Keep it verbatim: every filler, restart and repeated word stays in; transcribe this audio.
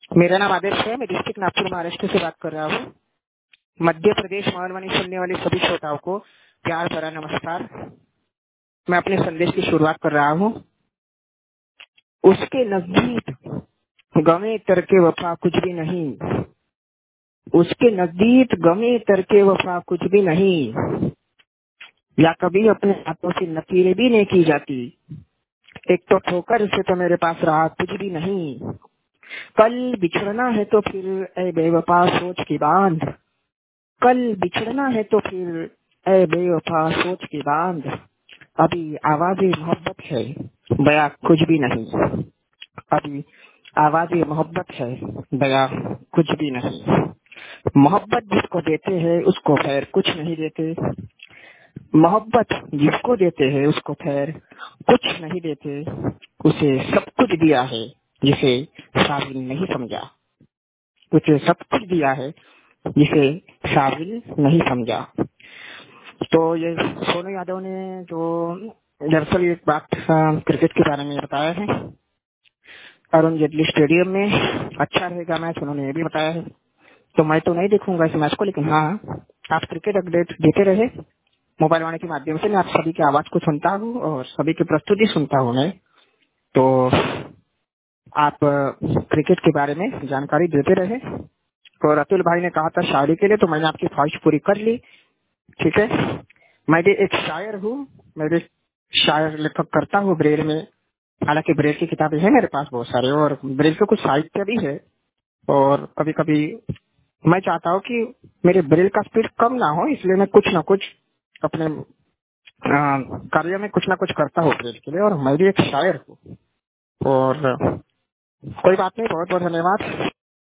मेरा नाम आदर्श है। मैं डिस्ट्रिक्ट नागपुर महाराष्ट्र से बात कर रहा हूँ। मध्य प्रदेश मालवानी सुनने वाले सभी श्रोताओं को प्यार भरा नमस्कार। मैं अपने संदेश की शुरुआत कर रहा हूँ। उसके नजदीक गमे तरके वफा कुछ भी नहीं, उसके नजदीक गमे तरके वफा कुछ भी नहीं, या कभी अपने हाथों से नकीरें भी नहीं की जाती। एक तो ठोकर से तो मेरे पास रहा कुछ भी नहीं, कल बिछड़ना है तो फिर ए बेवफा सोच की बांध, कल बिछड़ना है तो फिर ए बेवफा सोच की बांध। अभी आवाज़े मोहब्बत है, बया कुछ भी नहीं। अभी आवाज़े मोहब्बत है, बया कुछ भी नहीं। मोहब्बत जिसको देते हैं उसको खैर कुछ नहीं देते, मोहब्बत जिसको देते हैं उसको खैर कुछ नहीं देते। उसे सब कुछ दिया है जिसे साबिल नहीं समझा, उसे सब कुछ दिया है जिसे साबिल नहीं समझा। तो ये सोनू यादव ने जो दरअसल एक बात क्रिकेट के बारे में बताया है, अरुण जेटली स्टेडियम में अच्छा रहेगा मैच, उन्होंने ये भी बताया है। तो मैं तो नहीं देखूंगा इस मैच को, लेकिन हाँ आप क्रिकेट अपडेट देते रहे मोबाइल वाणी के माध्यम से। मैं आप सभी की आवाज को सुनता हूँ और सभी की प्रस्तुति सुनता हूँ मैं। तो आप क्रिकेट के बारे में जानकारी देते रहे। और अतुल भाई ने कहा था शायरी के लिए, तो मैंने आपकी ख्वाहिश पूरी कर ली। ठीक है, मैं भी एक शायर हूँ, मैं भी शायर लेखक करता हूँ ब्रेल में। हालांकि ब्रेल की किताबें हैं मेरे पास बहुत सारे, और ब्रेल पे कुछ साहित्य भी है। और कभी कभी मैं चाहता हूँ कि मेरे ब्रेल का स्पीड कम ना हो, इसलिए मैं कुछ ना कुछ अपने आ, कार्य में कुछ ना कुछ करता हूँ ब्रेल के लिए। और मैं भी एक शायर हूँ। और कोई बात नहीं, बहुत बहुत धन्यवाद।